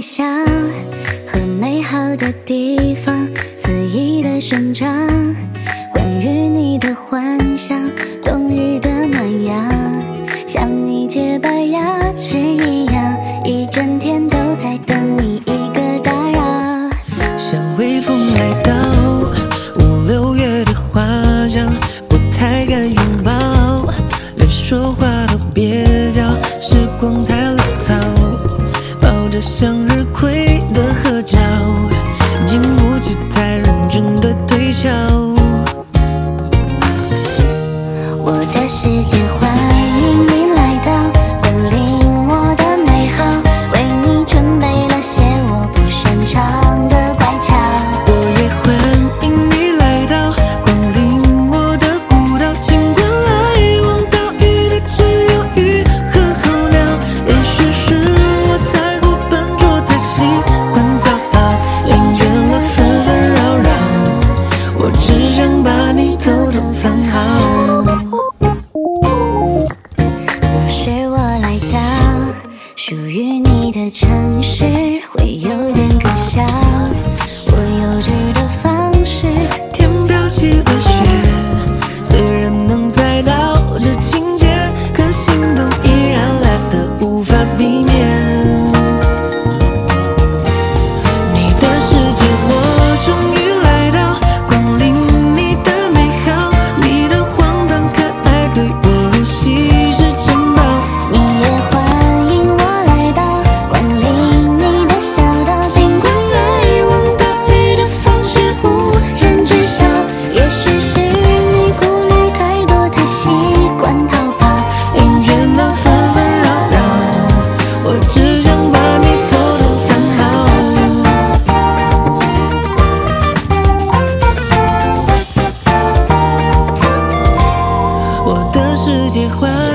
想和美好的地方肆意的生长，关于你的幻想，冬日的暖阳，像你洁白牙齿一样，一整天都在等你一个打扰。 像微风来到五六月的花香，不太敢拥抱，连说话都蹩脚，时光太潦草，抱着向日葵的合照，经不起太认真的推敲。 我的世界欢迎你来到，光临我的美好，为你准备了些我不擅长的乖巧。 我也欢迎你来到，光临我的孤岛，尽管来往岛屿的只有鱼和候鸟。也许是我太过笨拙，太习惯讨好，厌倦了纷纷扰扰，我只想把你偷偷藏好。 若是我来到属于你的城市，会有点可笑，我幼稚的方式。 天飘起了雪，虽然能猜到这情节，可心动依然来得无法避免。你的世界我终于来到，光临你的美好，你的荒唐可爱对我如稀世珍宝。 你也欢迎我来到，光临你的小岛，尽管来往岛屿的方式无人知晓。也许是你顾虑太多，太习惯逃跑， 厌倦了纷纷扰扰，我只想把你偷偷藏好。我的世界欢